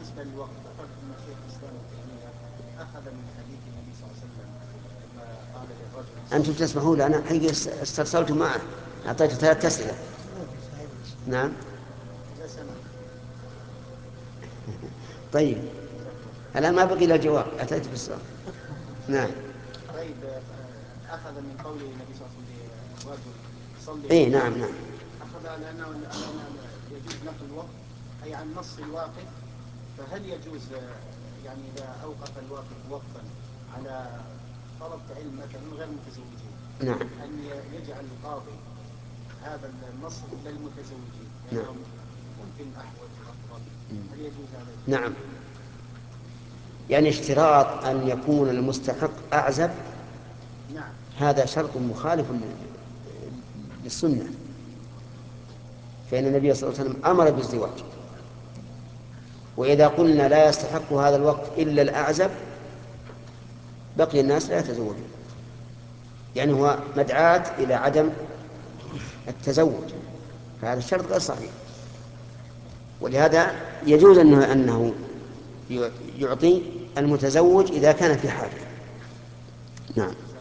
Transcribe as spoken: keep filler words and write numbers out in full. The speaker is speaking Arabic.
بالنسبة للوقت ذكرت أن شيخ الإسلام ابن تيمية أخذ من حديث النبي صلى الله عليه وسلم لما قال للرجل. أنتم تسمحوا لي، أنا حقيقة استرسلت معه، أعطيته ثلاث أسئلة. نعم. إذا سمح. طيب الآن ما بقي إلا الجواب، أتيت بالسؤال. نعم. طيب أخذ من قول النبي صلى الله عليه وسلم للرجل صلي. إيه نعم نعم. أخذ على أنه يجوز نقل الوقت أي عن نص الواقف، فهل يجوز يعني إذا أوقف الواقف وقفا على طلب علم مثلا غير متزوجين، نعم. أن يجعل القاضي هذا النص للمتزوجين نعم. لأنهم ممكن أحوج وأفضل، هل يجوز هذا؟ نعم. يعني اشتراط أن يكون المستحق أعزب، نعم. هذا شرط مخالف للسنة، فإن النبي صلى الله عليه وسلم أمر بالزواج، وإذا قلنا لا يستحق هذا الوقت إلا الأعزب بقي الناس لا يتزوجون، يعني هو مدعاة إلى عدم التزوج، فهذا الشرط غير صحيح. ولهذا يجوز أنه, أنه يعطي المتزوج إذا كان في حاجة. نعم.